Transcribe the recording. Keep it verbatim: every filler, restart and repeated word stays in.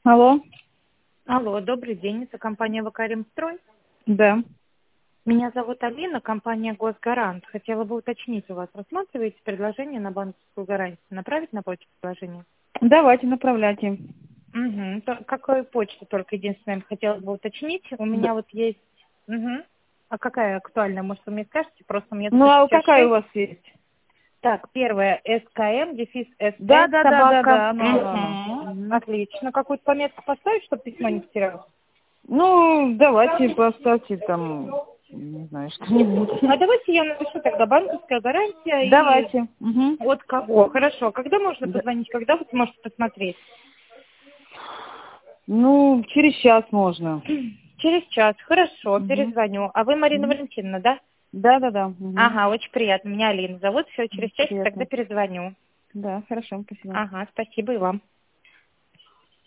Алло. Алло, добрый день, это компания ВК «Ремстрой». Да. Меня зовут Алина, компания «Госгарант». Хотела бы уточнить у вас, рассматриваете предложение на банковскую гарантию? Направить на почту предложение? Давайте, направляйте. Угу. То, какую почту только единственное хотела бы уточнить? У Да. меня вот есть... Угу. А какая актуальная? Может, вы мне скажете? Просто мне Ну, тут а сейчас какая у шесть. вас есть? Так, первое СКМ, дефис Да, СС, да, да, да, собака. да, оно, оно, оно. Угу. Мгм. Отлично. Какую-то пометку поставить, чтобы письмо не потерялось? Ну, давайте поставьте там, не знаю, что-нибудь. А давайте я напишу тогда банковская гарантия и Давайте. Угу. от кого. Хорошо. Когда можно Да. позвонить? Когда вы сможете посмотреть? Ну, через час можно. Через час. Хорошо, Угу. перезвоню. А вы Марина Угу. Валентиновна, да? Да, да, да. Угу. Ага, очень приятно. Меня Алина зовут. Все, через час тогда Приятно. перезвоню. Да, хорошо, спасибо. Ага, спасибо и вам.